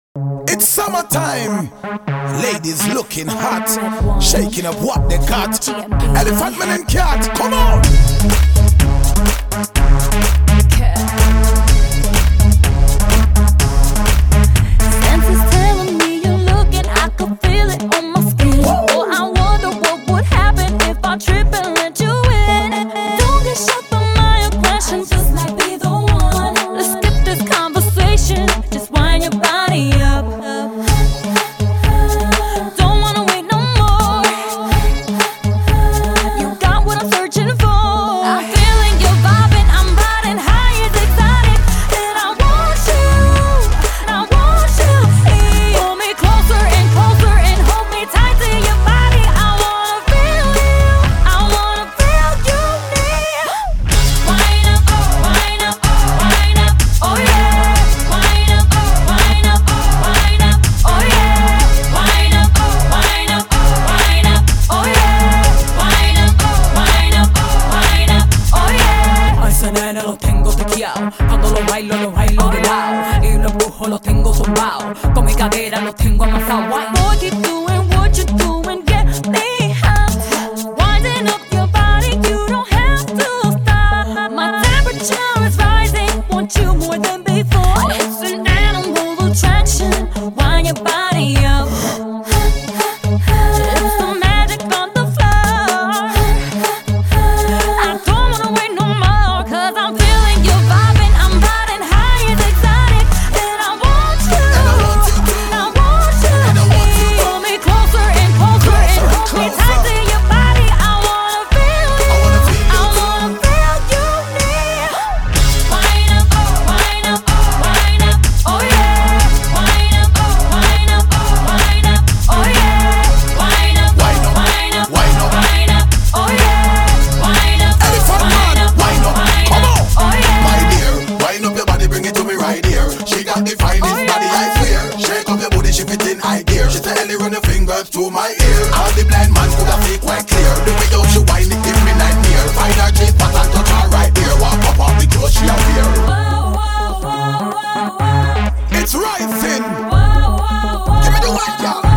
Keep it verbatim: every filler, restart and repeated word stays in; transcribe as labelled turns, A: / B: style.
A: It's summertime. Ladies looking hot, shaking up what they got. Elephant man and cat, come on.
B: Senses telling me you're looking, I could feel it on my skin. Oh, I wonder what would happen if I trip and let you in. Don't get shut by my aggression, just might be the one. Let's skip this conversation, just wind your body up. Don't wanna wait no more. You got what I'm searching for. I'm feeling you vibing, I'm riding high, it's exciting. And I want you, I want you. Pull me closer and closer and hold me tight to your body. I wanna feel you, I wanna feel you near. Wind up, wind up, wind up, oh yeah. Wind up, wind up, wind up, oh yeah. Wind up, wind up, wind up, oh yeah. Wind up, wind up, wind up, oh yeah.
C: A ese nene lo tengo tequeado. Cuando lo bailo, lo bailo de lado. Y los brujos los tengo zumbados. Con mi cadera los tengo amasados.
B: Boy, keep doing what you're doing, get me hot. Winding up your body, you don't have to stop. My temperature is rising, want you more than before. It's an animal attraction, wind your body up. It's the magic on the floor. I don't wanna wait no more, cause I'm feeling you vibing, I'm riding high, it's exciting. And I want you, I want you. Pull me closer and closer and hold me tight to your body. I wanna feel you, I wanna feel you near. Wind up, wind up, wind up, oh yeah. Wind up, wind up, wind up, oh yeah. Wind up, wind up, wind up, wind up, oh yeah. Wind up,
A: Elephant man, wind up, come on.
B: oh yeah.
A: My dear, wind up your body, bring it to me right here. She got the finest body, I swear. Shake up your booty, she fit in high gear. She said, Ellie, run your fingers through my ear. All the blind man could have fake quite clear. The way how she wind it, give me nightmare. Find her cheek, pat and touch her right there. Walk up off the clothes she a wear.
B: Whoa, whoa, whoa, whoa, whoa.
A: It's rising.
B: Whoa, whoa, whoa.
A: Give me the white, y'all.